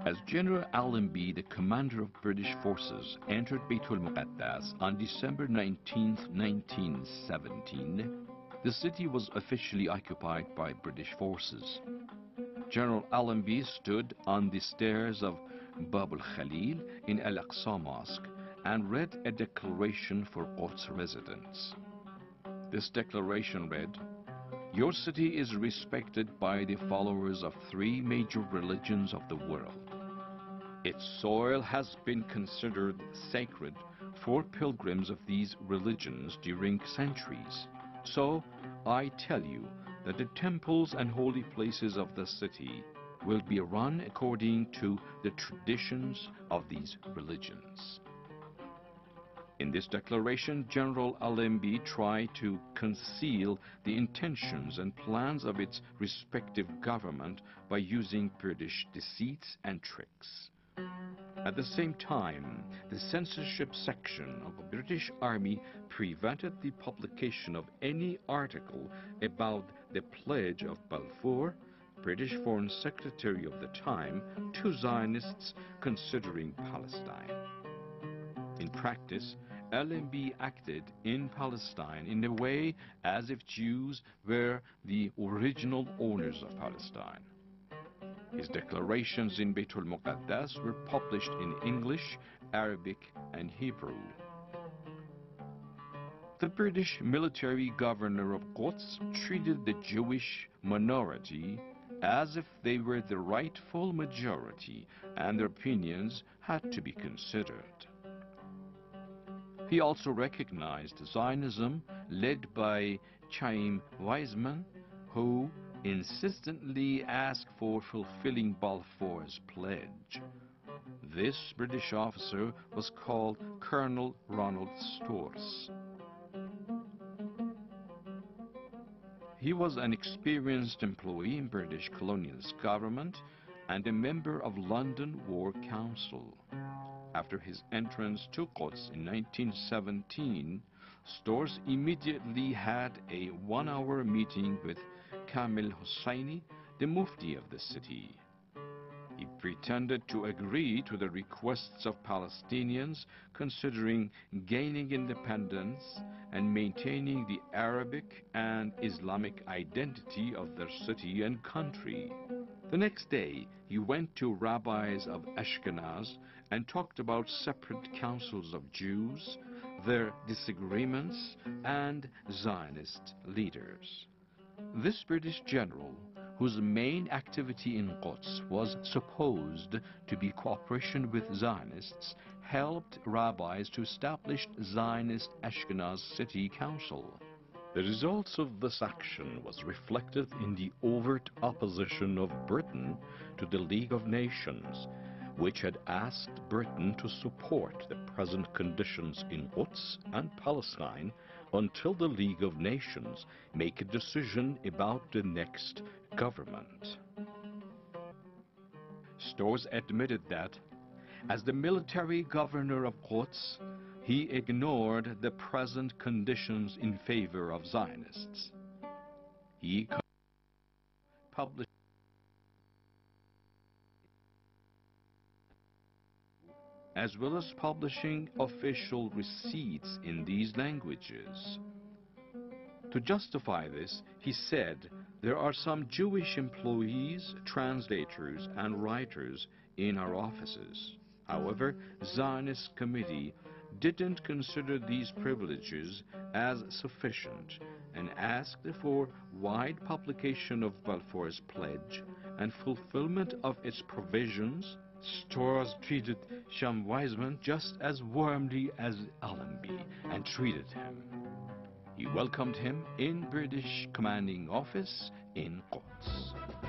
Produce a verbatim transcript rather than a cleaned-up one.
As General Allenby, the commander of British forces, entered Beit al-Muqaddas on December nineteenth, nineteen seventeen, the city was officially occupied by British forces. General Allenby stood on the stairs of Bab al-Khalil in Al-Aqsa Mosque and read a declaration for Quds residents. This declaration read, "Your city is respected by the followers of three major religions of the world. Its soil has been considered sacred for pilgrims of these religions during centuries. So I tell you that the temples and holy places of the city will be run according to the traditions of these religions." In this declaration, General Allenby tried to conceal the intentions and plans of its respective government by using British deceits and tricks. At the same time, the censorship section of the British Army prevented the publication of any article about the pledge of Balfour, British Foreign Secretary of the time, to Zionists considering Palestine. In practice, Allenby acted in Palestine in a way as if Jews were the original owners of Palestine. His declarations in Beit al-Muqaddas were published in English, Arabic, and Hebrew. The British military governor of Quds treated the Jewish minority as if they were the rightful majority and their opinions had to be considered. He also recognized Zionism led by Chaim Weizmann, who insistently asked for fulfilling Balfour's pledge. This British officer was called Colonel Ronald Storrs. He was an experienced employee in British colonialist government and a member of London War Council. After his entrance to Quds in nineteen seventeen, Storrs immediately had a one-hour meeting with Kamil Hosseini, the Mufti of the city. He pretended to agree to the requests of Palestinians considering gaining independence and maintaining the Arabic and Islamic identity of their city and country. The next day, he went to rabbis of Ashkenaz and talked about separate councils of Jews, their disagreements, and Zionist leaders. This British general, whose main activity in Quds was supposed to be cooperation with Zionists, helped rabbis to establish Zionist Ashkenaz City Council. The results of this action was reflected in the overt opposition of Britain to the League of Nations, which had asked Britain to support the present conditions in Quds and Palestine until the League of Nations make a decision about the next government. Storrs admitted that, as the military governor of Quds, he ignored the present conditions in favor of Zionists. He published as well as publishing official receipts in these languages. To justify this, he said, "There are some Jewish employees, translators, and writers in our offices. However, Zionist committee didn't consider these privileges as sufficient and asked for wide publication of Balfour's pledge and fulfillment of its provisions." Storrs treated Chaim Weizmann just as warmly as Allenby and treated him. He welcomed him in British commanding office in Quds.